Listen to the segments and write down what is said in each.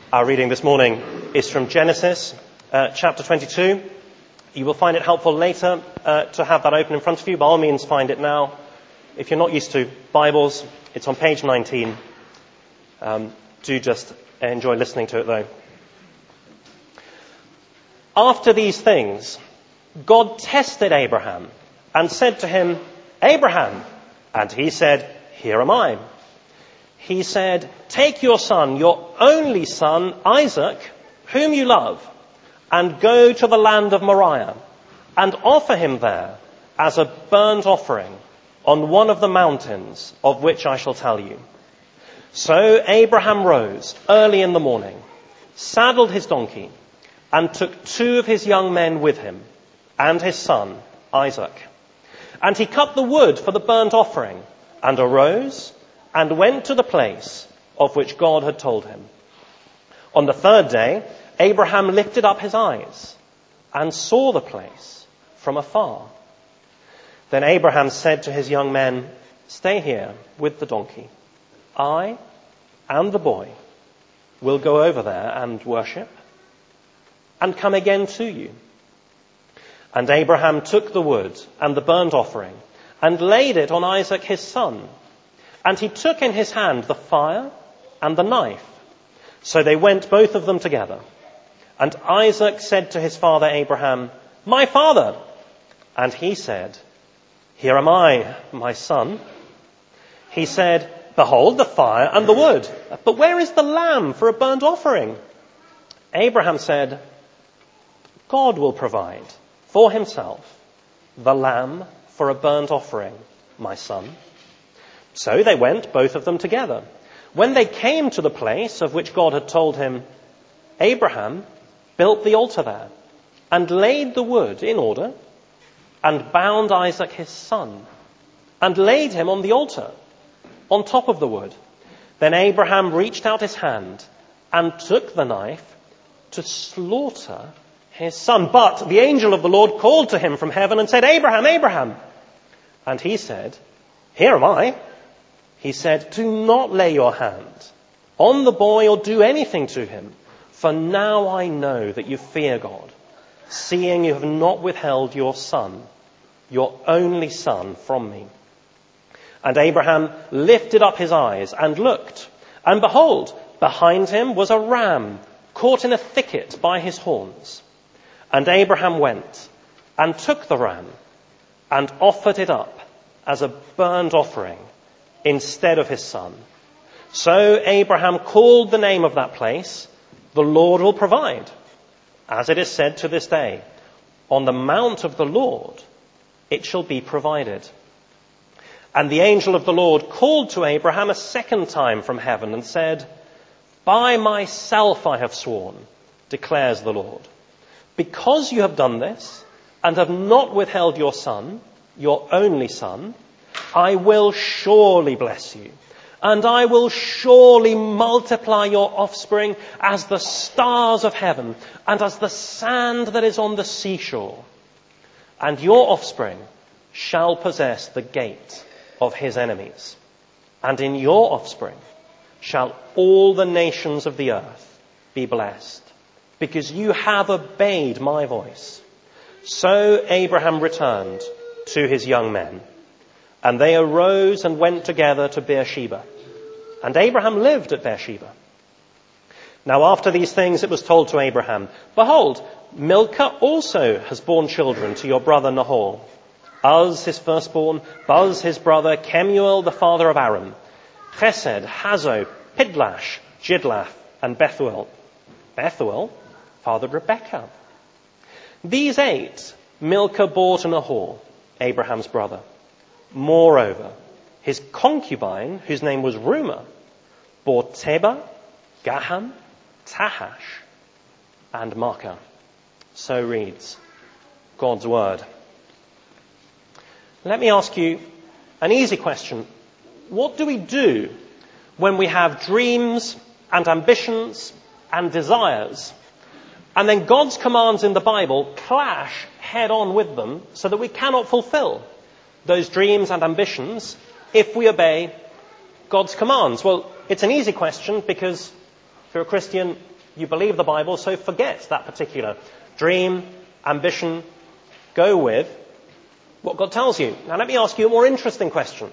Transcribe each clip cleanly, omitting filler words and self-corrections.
Our reading this morning is from Genesis chapter 22. You will find it helpful later to have that open in front of you. By all means, find it now. If you're not used to Bibles, it's on page 19. Do just enjoy listening to it, though. After these things, God tested Abraham and said to him, "Abraham," and he said, "Here am I." He said, "Take your son, your only son, Isaac, whom you love, and go to the land of Moriah, and offer him there as a burnt offering on one of the mountains of which I shall tell you." So Abraham rose early in the morning, saddled his donkey, and took 2 of his young men with him, and his son, Isaac. And he cut the wood for the burnt offering, and arose, and went to the place of which God had told him. On the 3rd day, Abraham lifted up his eyes and saw the place from afar. Then Abraham said to his young men, "Stay here with the donkey. I and the boy will go over there and worship, and come again to you." And Abraham took the wood and the burnt offering and laid it on Isaac his son. And he took in his hand the fire and the knife. So they went both of them together. And Isaac said to his father Abraham, "My father." And he said, "Here am I, my son." He said, "Behold the fire and the wood, but where is the lamb for a burnt offering?" Abraham said, "God will provide for himself the lamb for a burnt offering, my son." So they went, both of them together. When they came to the place of which God had told him, Abraham built the altar there and laid the wood in order and bound Isaac his son and laid him on the altar on top of the wood. Then Abraham reached out his hand and took the knife to slaughter his son. But the angel of the Lord called to him from heaven and said, "Abraham, Abraham." And he said, "Here am I." He said, "Do not lay your hand on the boy or do anything to him, for now I know that you fear God, seeing you have not withheld your son, your only son, from me." And Abraham lifted up his eyes and looked, and behold, behind him was a ram caught in a thicket by his horns. And Abraham went and took the ram and offered it up as a burnt offering instead of his son. So Abraham called the name of that place, "The Lord will provide," as it is said to this day, "On the mount of the Lord it shall be provided." And the angel of the Lord called to Abraham a second time from heaven and said, "By myself I have sworn, declares the Lord, because you have done this and have not withheld your son, your only son, I will surely bless you, and I will surely multiply your offspring as the stars of heaven and as the sand that is on the seashore. And your offspring shall possess the gate of his enemies. And in your offspring shall all the nations of the earth be blessed, because you have obeyed my voice." So Abraham returned to his young men, and they arose and went together to Beersheba. And Abraham lived at Beersheba. Now after these things it was told to Abraham, "Behold, Milcah also has borne children to your brother Nahor. Uz his firstborn, Buz his brother, Kemuel the father of Aram, Chesed, Hazo, Pidlash, Jidlaph, and Bethuel. Bethuel fathered Rebekah. These 8 Milcah bore to Nahor, Abraham's brother. Moreover, his concubine, whose name was Reumah, bore Tebah, Gaham, Tahash, and Maachah." So reads God's word. Let me ask you an easy question. What do we do when we have dreams and ambitions and desires, and then God's commands in the Bible clash head on with them so that we cannot fulfill those dreams and ambitions if we obey God's commands? Well, it's an easy question because if you're a Christian, You believe the Bible, so forget that particular dream, ambition. Go with what God tells you. Now let me ask you a more interesting question.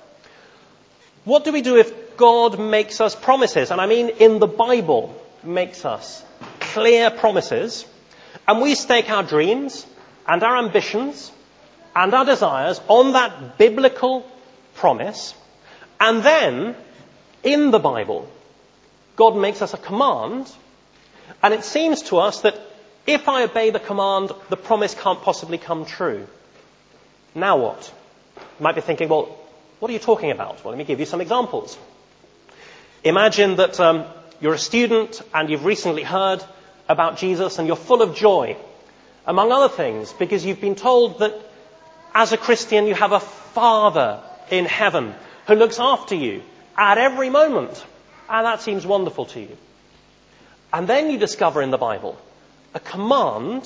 What do we do if God makes us promises? And I mean in the Bible makes us clear promises, and we stake our dreams and our ambitions and our desires on that biblical promise, and then in the Bible God makes us a command, and it seems to us that if I obey the command, the promise can't possibly come true. Now what? You might be thinking, well, what are you talking about? Well, let me give you some examples. Imagine that you're a student and you've recently heard about Jesus and you're full of joy, among other things, because you've been told that as a Christian you have a Father in heaven who looks after you at every moment. And that seems wonderful to you. And then you discover in the Bible a command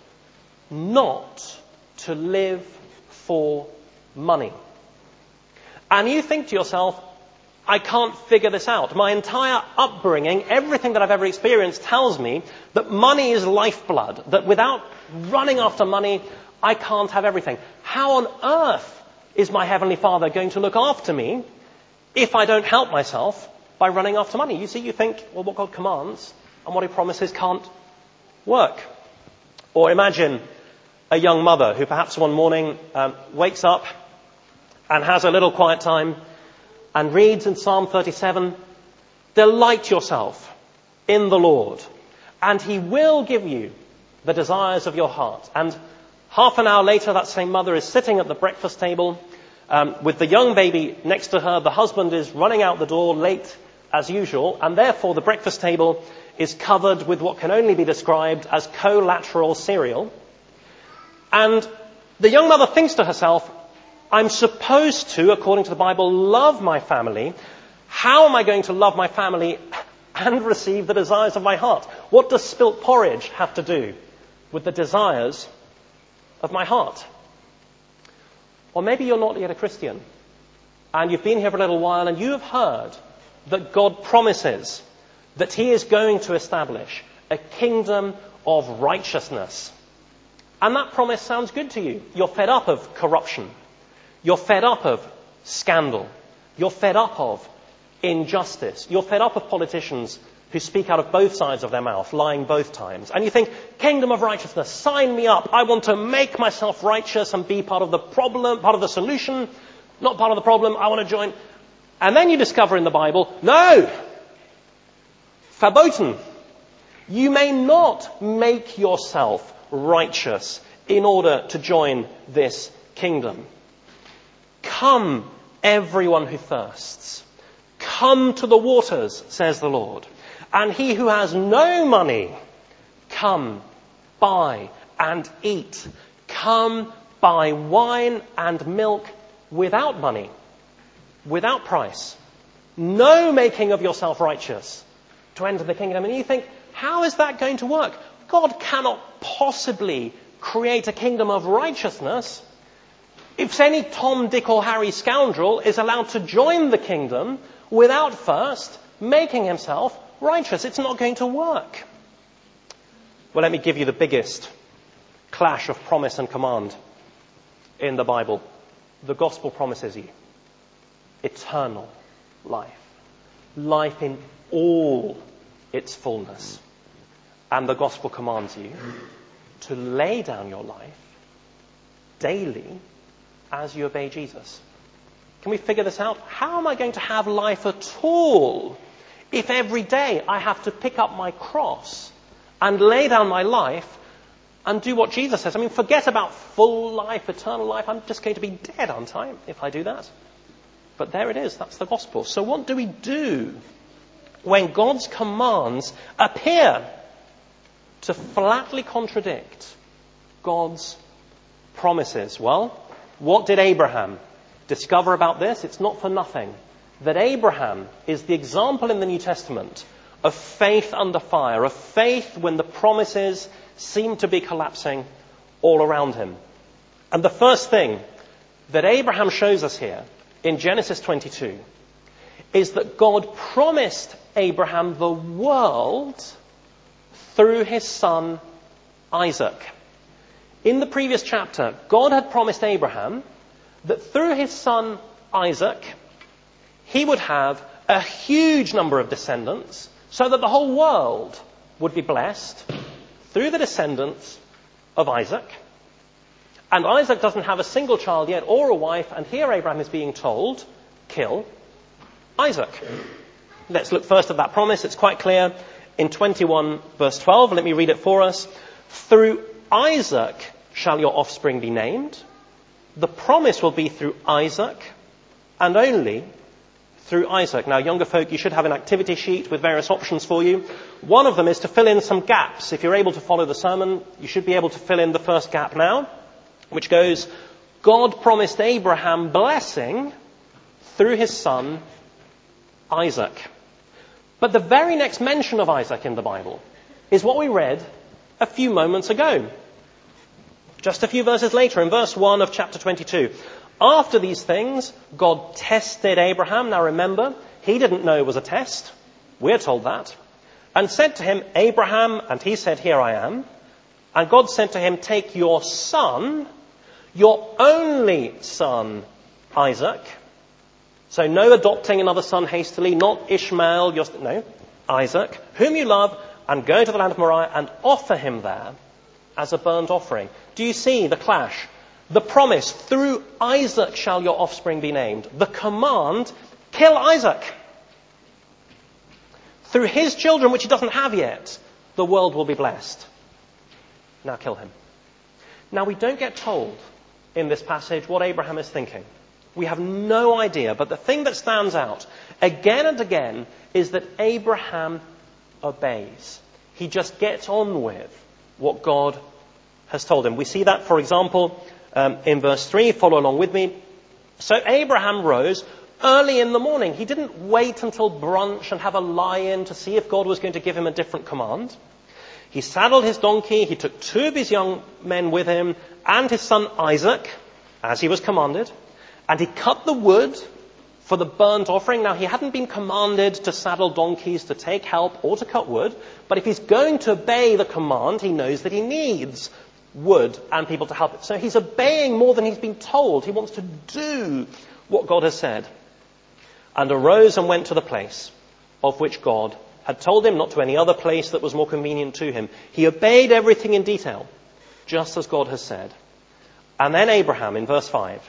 not to live for money. And you think to yourself, I can't figure this out. My entire upbringing, everything that I've ever experienced tells me that money is lifeblood, that without running after money, I can't have everything. How on earth is my Heavenly Father going to look after me if I don't help myself by running after money? You see, you think, well, what God commands and what He promises can't work. Or imagine a young mother who perhaps one morning wakes up and has a little quiet time and reads in Psalm 37, delight yourself in the Lord, and He will give you the desires of your heart. And half an hour later, that same mother is sitting at the breakfast table with the young baby next to her. The husband is running out the door late as usual, and therefore the breakfast table is covered with what can only be described as collateral cereal. And the young mother thinks to herself, I'm supposed to, according to the Bible, love my family. How am I going to love my family and receive the desires of my heart? What does spilt porridge have to do with the desires of my heart? Or maybe you're not yet a Christian, and you've been here for a little while, and you have heard that God promises that He is going to establish a kingdom of righteousness. And that promise sounds good to you. You're fed up of corruption. You're fed up of scandal. You're fed up of injustice. You're fed up of politicians who speak out of both sides of their mouth, lying both times. And you think, kingdom of righteousness, sign me up. I want to make myself righteous and be part of the problem, part of the solution, not part of the problem. I want to join. And then you discover in the Bible, no, verboten. You may not make yourself righteous in order to join this kingdom. Come, everyone who thirsts. Come to the waters, says the Lord. And he who has no money, come, buy and eat. Come, buy wine and milk without money, without price. No making of yourself righteous to enter the kingdom. And you think, how is that going to work? God cannot possibly create a kingdom of righteousness if any Tom, Dick or Harry scoundrel is allowed to join the kingdom without first making himself righteous. It's not going to work. Well, let me give you the biggest clash of promise and command in the Bible. The gospel promises you eternal life. Life in all its fullness. And the gospel commands you to lay down your life daily as you obey Jesus. Can we figure this out? How am I going to have life at all if every day I have to pick up my cross and lay down my life and do what Jesus says? I mean, forget about full life, eternal life. I'm just going to be dead, aren't I, if I do that? But there it is. That's the gospel. So what do we do when God's commands appear to flatly contradict God's promises? Well, what did Abraham discover about this? It's not for nothing that Abraham is the example in the New Testament of faith under fire, of faith when the promises seem to be collapsing all around him. And the first thing that Abraham shows us here in Genesis 22 is that God promised Abraham the world through his son Isaac. In the previous chapter, God had promised Abraham that through his son Isaac, he would have a huge number of descendants so that the whole world would be blessed through the descendants of Isaac. And Isaac doesn't have a single child yet or a wife, and here Abraham is being told, kill Isaac. Let's look first at that promise. It's quite clear in 21 verse 12. Let me read it for us. Through Isaac shall your offspring be named. The promise will be through Isaac and only through Isaac. Now, younger folk, you should have an activity sheet with various options for you. One of them is to fill in some gaps. If you're able to follow the sermon, you should be able to fill in the first gap now, which goes, God promised Abraham blessing through his son Isaac. But the very next mention of Isaac in the Bible is what we read a few moments ago. Just a few verses later, in verse 1 of chapter 22. After these things, God tested Abraham. Now remember, he didn't know it was a test. We're told that. And said to him, Abraham, and he said, here I am. And God said to him, take your son, your only son, Isaac. So no adopting another son hastily, not Ishmael, no, Isaac, whom you love, and go to the land of Moriah and offer him there as a burnt offering. Do you see the clash? The promise, through Isaac shall your offspring be named. The command, kill Isaac. Through his children, which he doesn't have yet, the world will be blessed. Now kill him. Now we don't get told in this passage what Abraham is thinking. We have no idea, but the thing that stands out again and again is that Abraham obeys. He just gets on with what God has told him. We see that, for example, in verse 3, follow along with me. So Abraham rose early in the morning. He didn't wait until brunch and have a lie-in to see if God was going to give him a different command. He saddled his donkey, he took 2 of his young men with him and his son Isaac, as he was commanded, and he cut the wood for the burnt offering. Now, he hadn't been commanded to saddle donkeys, to take help, or to cut wood, but if he's going to obey the command, he knows that he needs wood and people to help it. So he's obeying more than he's been told. He wants to do what God has said. And arose and went to the place of which God had told him, not to any other place that was more convenient to him. He obeyed everything in detail, just as God has said. And then Abraham, in verse 5,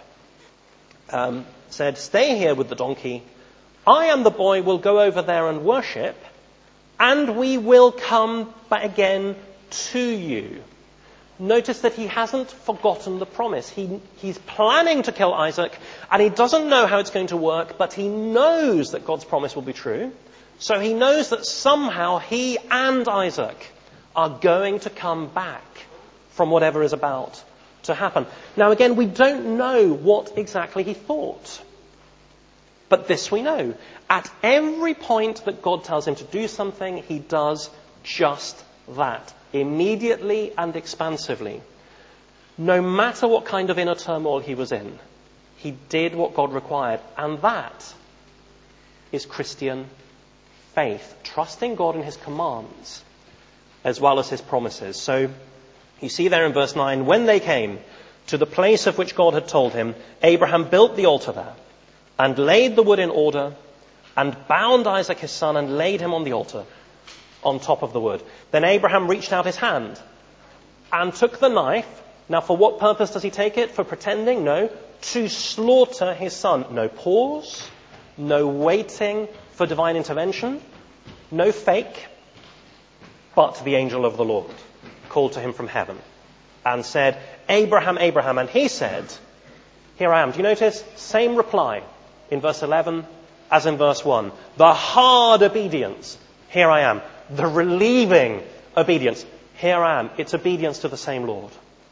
said, stay here with the donkey. I and the boy will go over there and worship, and we will come back again to you. Notice that he hasn't forgotten the promise. He's planning to kill Isaac, and he doesn't know how it's going to work, but he knows that God's promise will be true. So he knows that somehow he and Isaac are going to come back from whatever is about to happen. Now again, we don't know what exactly he thought. But this we know. At every point that God tells him to do something, he does just that. Immediately and expansively. No matter what kind of inner turmoil he was in, he did what God required. And that is Christian faith. Trusting God in his commands as well as his promises. So you see there in verse 9, when they came to the place of which God had told him, Abraham built the altar there and laid the wood in order and bound Isaac his son and laid him on the altar on top of the wood. Then Abraham reached out his hand and took the knife. Now, for what purpose does he take it? For pretending? No. To slaughter his son. No pause. No waiting for divine intervention. No fake. But the angel of the Lord called to him from heaven and said, Abraham, Abraham. And he said, here I am. Do you notice? Same reply in verse 11 as in verse 1. The hard obedience. Here I am. The relieving obedience. Here I am. It's obedience to the same Lord.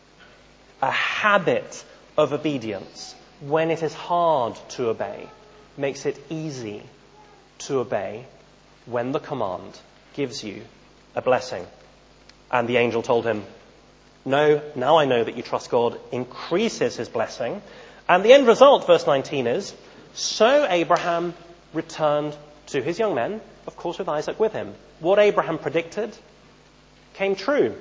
A habit of obedience, when it is hard to obey, makes it easy to obey when the command gives you a blessing. And the angel told him, no, now I know that you trust God, increases his blessing. And the end result, verse 19 is, so Abraham returned to his young men, of course with Isaac with him. What Abraham predicted came true.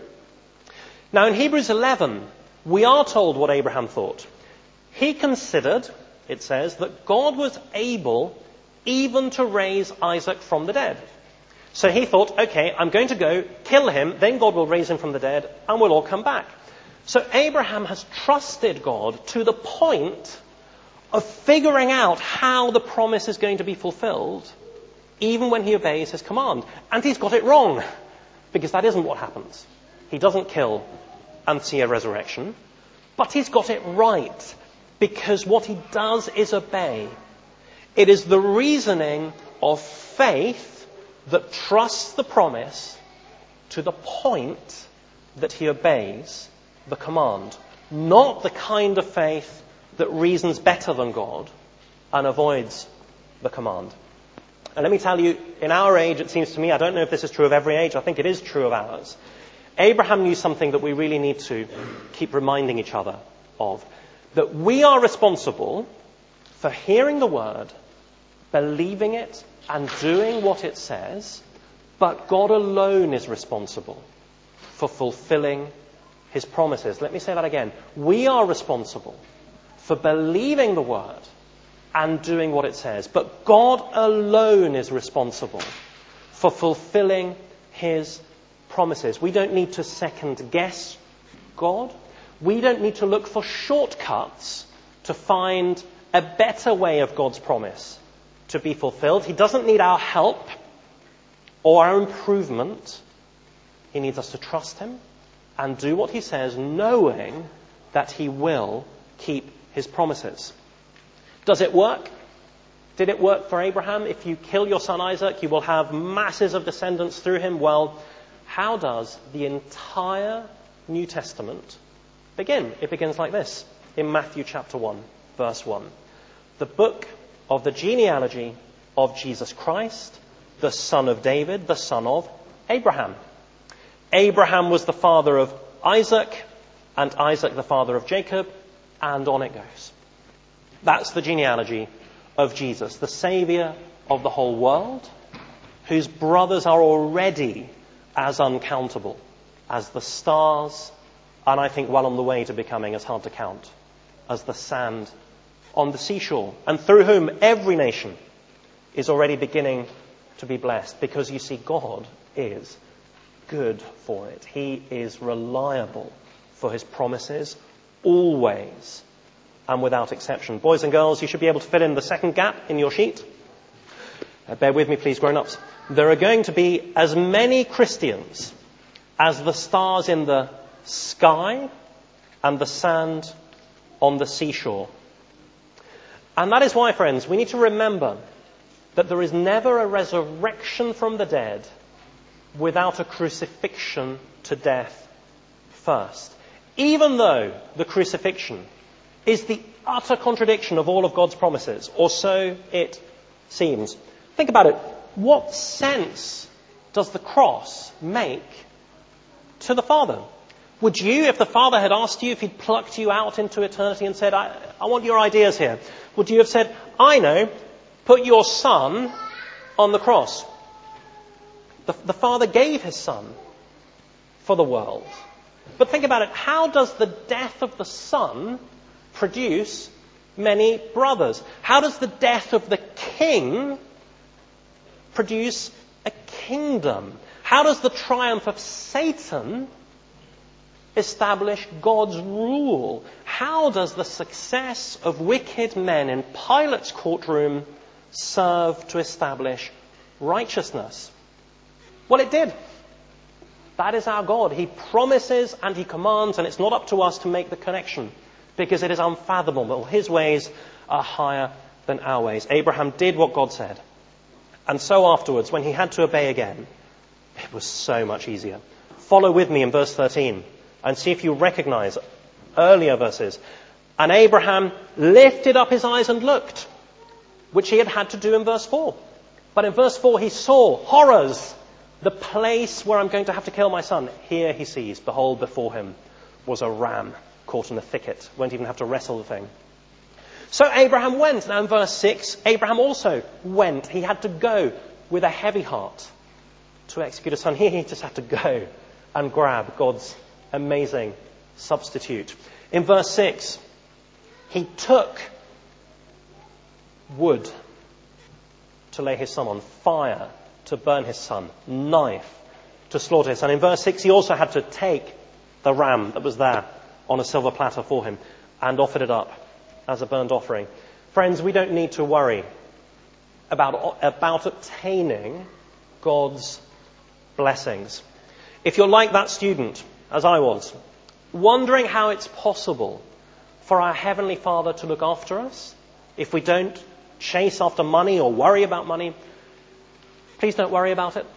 Now in Hebrews 11, we are told what Abraham thought. He considered, it says, that God was able even to raise Isaac from the dead. So he thought, okay, I'm going to go kill him, then God will raise him from the dead, and we'll all come back. So Abraham has trusted God to the point of figuring out how the promise is going to be fulfilled, even when he obeys his command. And he's got it wrong, because that isn't what happens. He doesn't kill and see a resurrection, but he's got it right, because what he does is obey. It is the reasoning of faith that trusts the promise to the point that he obeys the command. Not the kind of faith that reasons better than God and avoids the command. And let me tell you, in our age, it seems to me, I don't know if this is true of every age, I think it is true of ours. Abraham knew something that we really need to keep reminding each other of. That we are responsible for hearing the word, believing it, and doing what it says, but God alone is responsible for fulfilling his promises. Let me say that again. We are responsible for believing the word and doing what it says, but God alone is responsible for fulfilling his promises. We don't need to second guess God. We don't need to look for shortcuts to find a better way of God's promise to be fulfilled. He doesn't need our help or our improvement. He needs us to trust him and do what he says, knowing that he will keep his promises. Does it work? Did it work for Abraham? If you kill your son Isaac, you will have masses of descendants through him. Well, how does the entire New Testament begin? It begins like this in Matthew chapter 1, verse 1. The book of the genealogy of Jesus Christ, the son of David, the son of Abraham. Abraham was the father of Isaac, and Isaac the father of Jacob, and on it goes. That's the genealogy of Jesus, the Saviour of the whole world, whose brothers are already as uncountable as the stars, and I think well on the way to becoming as hard to count as the sand on the seashore, and through whom every nation is already beginning to be blessed, because you see, God is good for it. He is reliable for his promises, always and without exception. Boys and girls, you should be able to fill in the second gap in your sheet. Bear with me, please, grown-ups. There are going to be as many Christians as the stars in the sky and the sand on the seashore. And that is why, friends, we need to remember that there is never a resurrection from the dead without a crucifixion to death first. Even though the crucifixion is the utter contradiction of all of God's promises, or so it seems. Think about it. What sense does the cross make to the Father? Would you, if the Father had asked you, if he'd plucked you out into eternity and said, I want your ideas here, would you have said, I know, put your Son on the cross? The Father gave his Son for the world. But think about it. How does the death of the Son produce many brothers? How does the death of the King produce a kingdom? How does the triumph of Satan establish God's rule? How does the success of wicked men in Pilate's courtroom serve to establish righteousness? Well, it did. That is our God. He promises and he commands, and it's not up to us to make the connection, because it is unfathomable. His ways are higher than our ways. Abraham did what God said. And so afterwards, when he had to obey again, it was so much easier. Follow with me in verse 13 and see if you recognize earlier verses. And Abraham lifted up his eyes and looked, which he had had to do in verse 4. But in verse 4 he saw horrors, the place where I'm going to have to kill my son. Here he sees, behold, before him was a ram caught in a thicket. Won't even have to wrestle the thing. So Abraham went. Now in verse 6, Abraham also went. He had to go with a heavy heart to execute a son. He just had to go and grab God's amazing substitute. In verse 6, he took wood to lay his son on, fire to burn his son, knife to slaughter his son. In verse 6, he also had to take the ram that was there on a silver platter for him and offered it up as a burnt offering. Friends, we don't need to worry about obtaining God's blessings. If you're like that student, as I was, wondering how it's possible for our Heavenly Father to look after us if we don't chase after money or worry about money, please don't worry about it.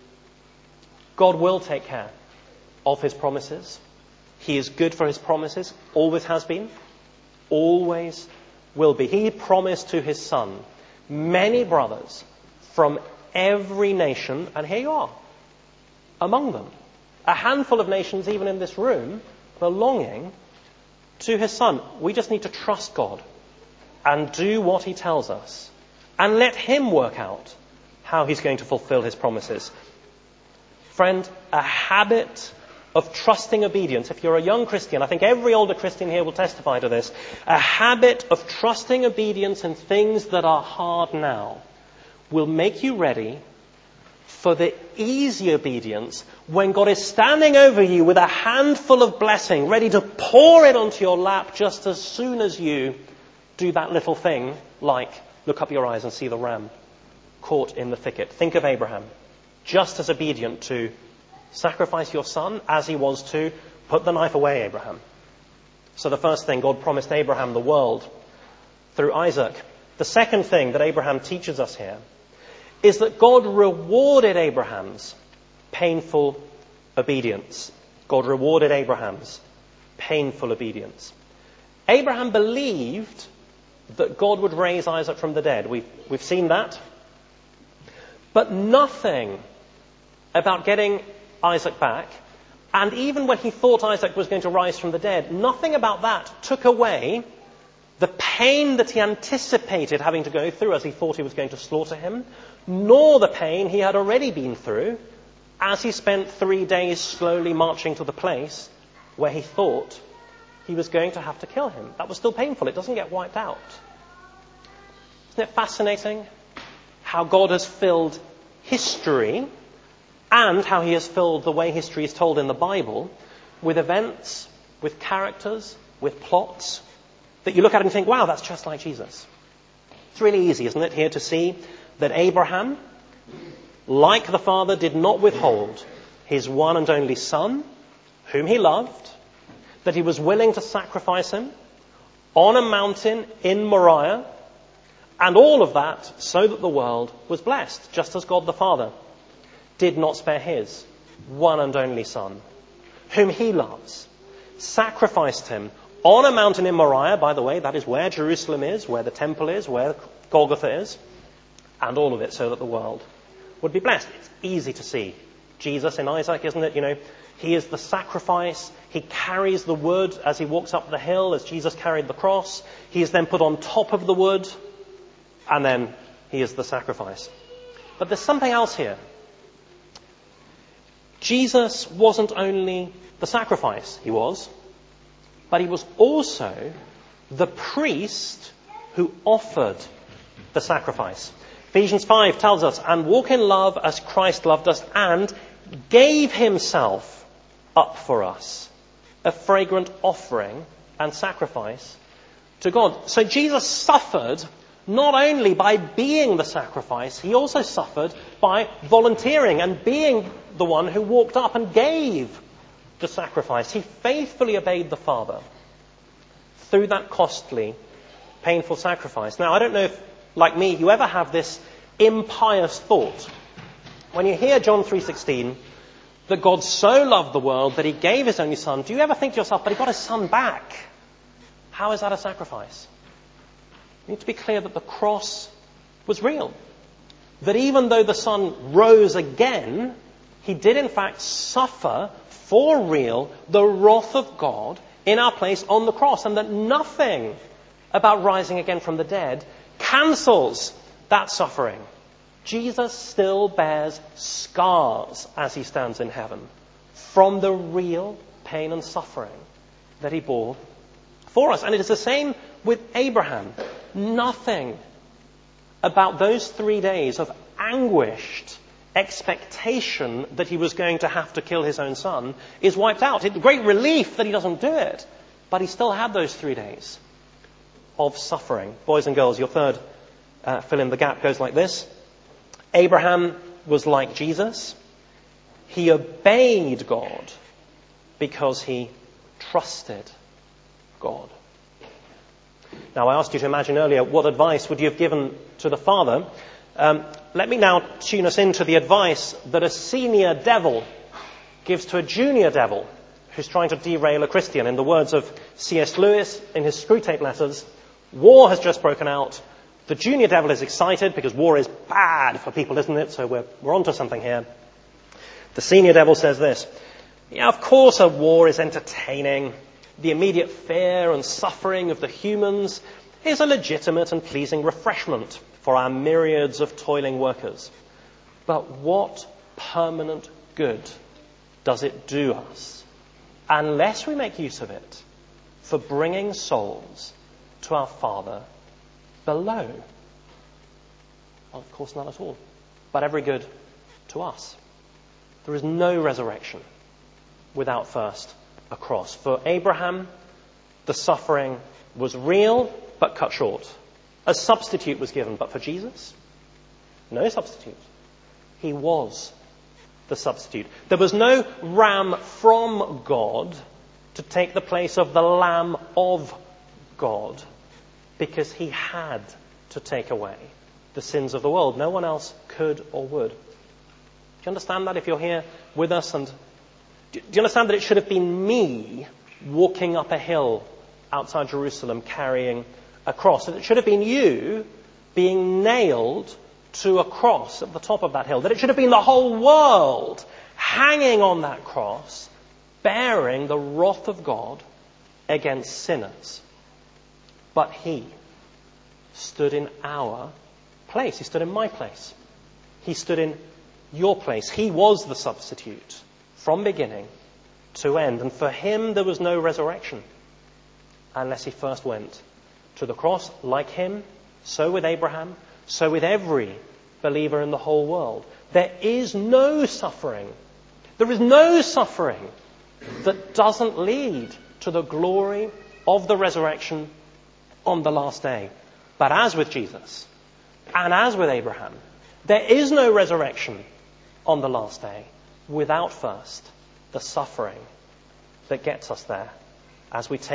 God will take care of his promises. He is good for his promises, always has been, always will be. He promised to his son many brothers from every nation, and here you are, among them. A handful of nations, even in this room, belonging to his son. We just need to trust God and do what he tells us and let him work out how he's going to fulfill his promises. Friend, a habit of trusting obedience. If you're a young Christian, I think every older Christian here will testify to this. A habit of trusting obedience in things that are hard now will make you ready for the easy obedience when God is standing over you with a handful of blessing, ready to pour it onto your lap just as soon as you do that little thing like look up your eyes and see the ram caught in the thicket. Think of Abraham, just as obedient to sacrifice your son as he was to put the knife away, Abraham. So the first thing, God promised Abraham the world through Isaac. The second thing that Abraham teaches us here is that God rewarded Abraham's painful obedience. God rewarded Abraham's painful obedience. Abraham believed that God would raise Isaac from the dead. We've seen that. But nothing about getting Isaac back, and even when he thought Isaac was going to rise from the dead, nothing about that took away the pain that he anticipated having to go through as he thought he was going to slaughter him, nor the pain he had already been through as he spent 3 days slowly marching to the place where he thought he was going to have to kill him. That was still painful. It doesn't get wiped out. Isn't it fascinating how God has filled history and how he has filled the way history is told in the Bible with events, with characters, with plots that you look at and think, wow, that's just like Jesus. It's really easy, isn't it, here to see that Abraham, like the Father, did not withhold his one and only son, whom he loved, that he was willing to sacrifice him on a mountain in Moriah, and all of that so that the world was blessed, just as God the Father did not spare his one and only son, whom he loves, sacrificed him on a mountain in Moriah. By the way, that is where Jerusalem is, where the temple is, where Golgotha is, and all of it so that the world would be blessed. It's easy to see Jesus in Isaac, isn't it? You know, he is the sacrifice. He carries the wood as he walks up the hill, as Jesus carried the cross. He is then put on top of the wood, and then he is the sacrifice. But there's something else here. Jesus wasn't only the sacrifice, he was, but he was also the priest who offered the sacrifice. Ephesians 5 tells us, and walk in love as Christ loved us and gave himself up for us, a fragrant offering and sacrifice to God. So Jesus suffered not only by being the sacrifice, he also suffered by volunteering and being the one who walked up and gave the sacrifice. He faithfully obeyed the Father through that costly, painful sacrifice. Now, I don't know if, like me, you ever have this impious thought. When you hear John 3:16, that God so loved the world that he gave his only son, do you ever think to yourself, but he got his son back? How is that a sacrifice? You need to be clear that the cross was real. That even though the son rose again, he did in fact suffer for real the wrath of God in our place on the cross, and that nothing about rising again from the dead cancels that suffering. Jesus still bears scars as he stands in heaven from the real pain and suffering that he bore for us. And it is the same with Abraham. Nothing about those 3 days of anguished expectation that he was going to have to kill his own son is wiped out. It's a great relief that he doesn't do it, but he still had those 3 days of suffering. Boys and girls, your third fill in the gap goes like this. Abraham was like Jesus. He obeyed God because he trusted God. Now, I asked you to imagine earlier, what advice would you have given to the father? Let me now tune us into the advice that a senior devil gives to a junior devil who's trying to derail a Christian. In the words of C.S. Lewis in his Screwtape Letters, war has just broken out. The junior devil is excited because war is bad for people, isn't it? So we're onto something here. The senior devil says this: yeah, of course a war is entertaining. The immediate fear and suffering of the humans is a legitimate and pleasing refreshment for our myriads of toiling workers. But what permanent good does it do us unless we make use of it for bringing souls to our Father below? Well, of course, not at all. But every good to us. There is no resurrection without first a cross. For Abraham, the suffering was real but cut short. A substitute was given, but for Jesus, no substitute. He was the substitute. There was no ram from God to take the place of the Lamb of God, because he had to take away the sins of the world. No one else could or would. Do you understand that if you're here with us? And do you understand that it should have been me walking up a hill outside Jerusalem carrying a cross? That it should have been you being nailed to a cross at the top of that hill. That it should have been the whole world hanging on that cross, bearing the wrath of God against sinners. But he stood in our place. He stood in my place. He stood in your place. He was the substitute from beginning to end. And for him there was no resurrection unless he first went to the cross. Like him, so with Abraham, so with every believer in the whole world. There is no suffering. There is no suffering that doesn't lead to the glory of the resurrection on the last day. But as with Jesus, and as with Abraham, there is no resurrection on the last day without first the suffering that gets us there as we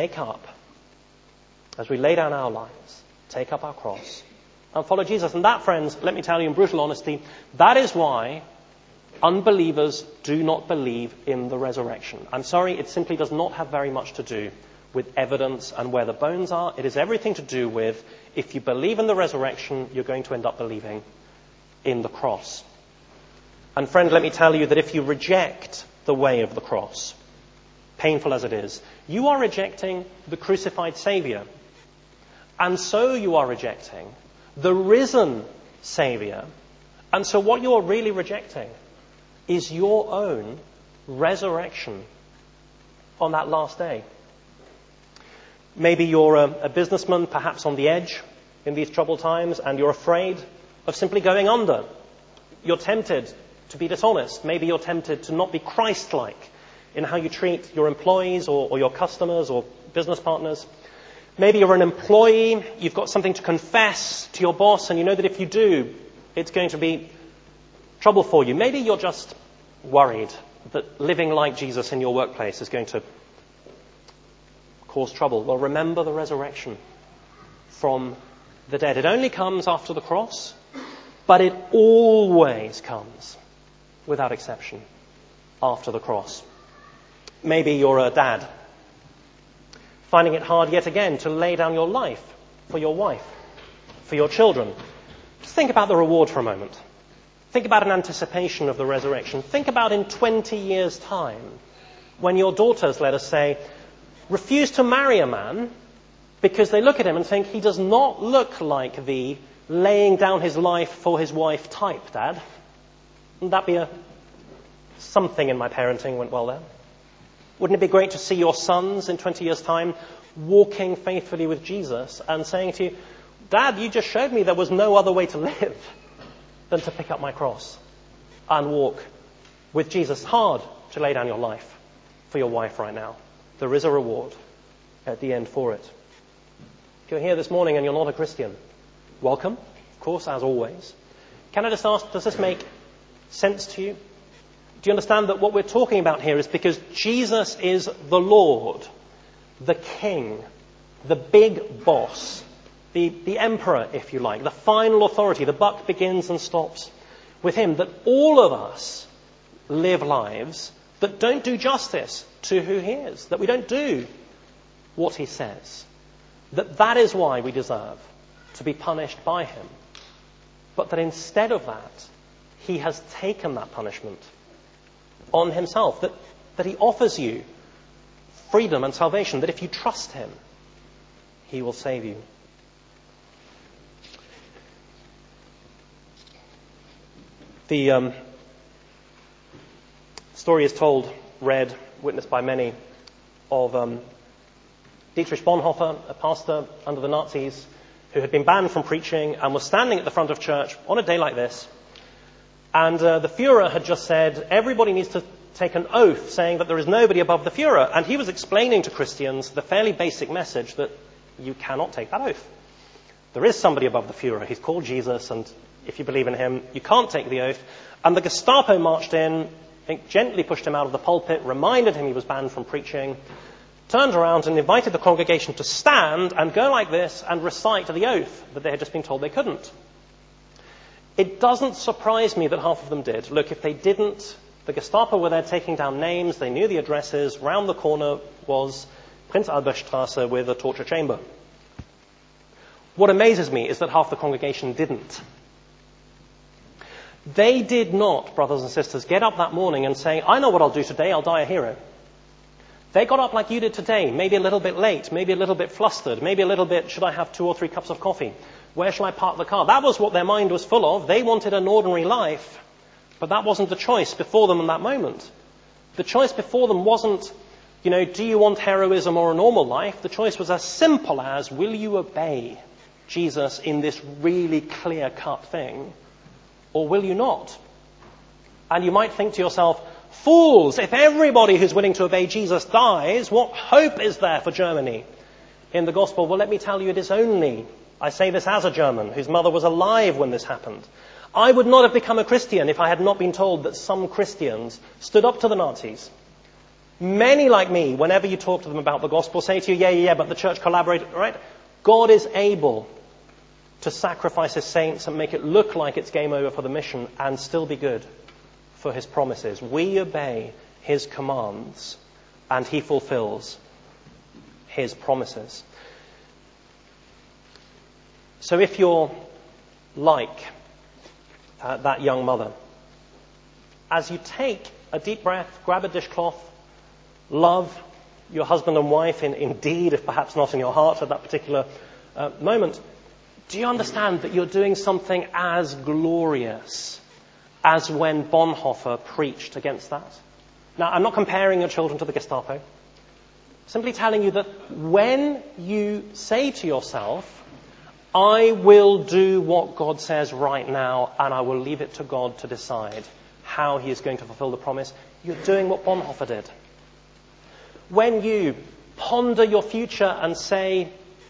lay down our lives, take up our cross, and follow Jesus. And that, friends, let me tell you in brutal honesty, that is why unbelievers do not believe in the resurrection. I'm sorry, it simply does not have very much to do with evidence and where the bones are. It is everything to do with, if you believe in the resurrection, you're going to end up believing in the cross. And friend, let me tell you that if you reject the way of the cross, painful as it is, you are rejecting the crucified Saviour. And so you are rejecting the risen Saviour. And so what you are really rejecting is your own resurrection on that last day. Maybe you're a businessman, perhaps on the edge in these troubled times, and you're afraid of simply going under. You're tempted to be dishonest. Maybe you're tempted to not be Christ-like in how you treat your employees or your customers or business partners. Maybe you're an employee, you've got something to confess to your boss, and you know that if you do, it's going to be trouble for you. Maybe you're just worried that living like Jesus in your workplace is going to cause trouble. Well, remember the resurrection from the dead. It only comes after the cross, but it always comes, without exception, after the cross. Maybe you're a dad, finding it hard yet again to lay down your life for your wife, for your children. Just think about the reward for a moment. Think about an anticipation of the resurrection. Think about in 20 years' time, when your daughters, let us say, refuse to marry a man because they look at him and think, he does not look like the laying down his life for his wife type, Dad. Wouldn't that be a something in my parenting went well there. Wouldn't it be great to see your sons in 20 years' time walking faithfully with Jesus and saying to you, Dad, you just showed me there was no other way to live than to pick up my cross and walk with Jesus. It's hard to lay down your life for your wife right now. There is a reward at the end for it. If you're here this morning and you're not a Christian, welcome, of course, as always. Can I just ask, does this make sense to you? Do you understand that what we're talking about here is because Jesus is the Lord, the King, the big boss, the emperor, if you like, the final authority. The buck begins and stops with him. That all of us live lives that don't do justice to who he is, that we don't do what he says, that is why we deserve to be punished by him, but that instead of that, he has taken that punishment on himself, that he offers you freedom and salvation, that if you trust him, he will save you. The story is told, read, witnessed by many, of Dietrich Bonhoeffer, a pastor under the Nazis, who had been banned from preaching and was standing at the front of church on a day like this. And the Fuhrer had just said, everybody needs to take an oath saying that there is nobody above the Fuhrer. And he was explaining to Christians the fairly basic message that you cannot take that oath. There is somebody above the Fuhrer. He's called Jesus, and if you believe in him, you can't take the oath. And the Gestapo marched in, gently pushed him out of the pulpit, reminded him he was banned from preaching, turned around and invited the congregation to stand and go like this and recite the oath that they had just been told they couldn't. It doesn't surprise me that half of them did. Look, if they didn't, the Gestapo were there taking down names, they knew the addresses. Round the corner was Prinz Albertstraße with a torture chamber. What amazes me is that half the congregation didn't. They did not, brothers and sisters, get up that morning and say, I know what I'll do today, I'll die a hero. They got up like you did today, maybe a little bit late, maybe a little bit flustered, maybe a little bit, should I have 2 or 3 cups of coffee? Where shall I park the car? That was what their mind was full of. They wanted an ordinary life, but that wasn't the choice before them in that moment. The choice before them wasn't, do you want heroism or a normal life? The choice was as simple as, will you obey Jesus in this really clear-cut thing, or will you not? And you might think to yourself, fools, if everybody who's willing to obey Jesus dies, what hope is there for Germany in the gospel? Well, let me tell you, it is only, I say this as a German whose mother was alive when this happened. I would not have become a Christian if I had not been told that some Christians stood up to the Nazis. Many like me, whenever you talk to them about the gospel, say to you, yeah, but the church collaborated, right? God is able to sacrifice his saints and make it look like it's game over for the mission and still be good for his promises. We obey his commands and he fulfills his promises. So if you're like that young mother, as you take a deep breath, grab a dishcloth, love your husband and wife in deed, if perhaps not in your heart at that particular moment, do you understand that you're doing something as glorious as when Bonhoeffer preached against that? Now, I'm not comparing your children to the Gestapo. Simply telling you that when you say to yourself, I will do what God says right now, and I will leave it to God to decide how he is going to fulfill the promise, you're doing what Bonhoeffer did. When you ponder your future and say,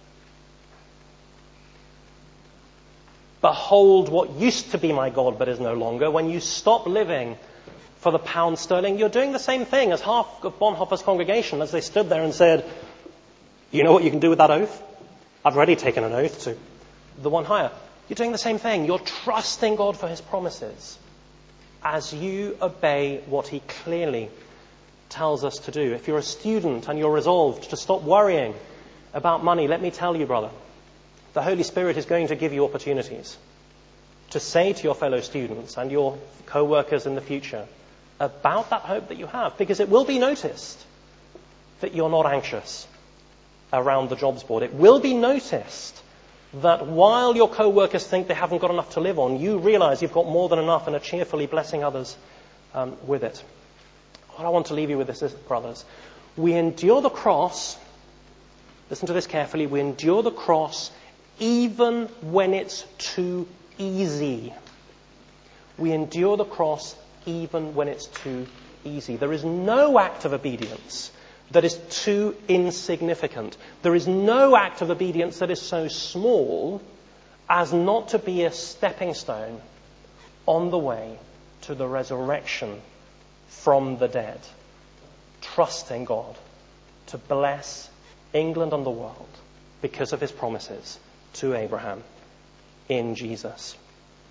behold what used to be my God but is no longer, when you stop living for the pound sterling, you're doing the same thing as half of Bonhoeffer's congregation as they stood there and said, you know what you can do with that oath? I've already taken an oath to the one higher. You're doing the same thing. You're trusting God for his promises as you obey what he clearly tells us to do. If you're a student and you're resolved to stop worrying about money, let me tell you, brother, the Holy Spirit is going to give you opportunities to say to your fellow students and your co-workers in the future about that hope that you have, because it will be noticed that you're not anxious around the jobs board. It will be noticed that while your co-workers think they haven't got enough to live on, you realize you've got more than enough and are cheerfully blessing others with it. What I want to leave you with this, brothers. We endure the cross, listen to this carefully, we endure the cross even when it's too easy. We endure the cross even when it's too easy. There is no act of obedience that is too insignificant. There is no act of obedience that is so small as not to be a stepping stone on the way to the resurrection from the dead. Trusting God to bless England and the world because of his promises to Abraham in Jesus.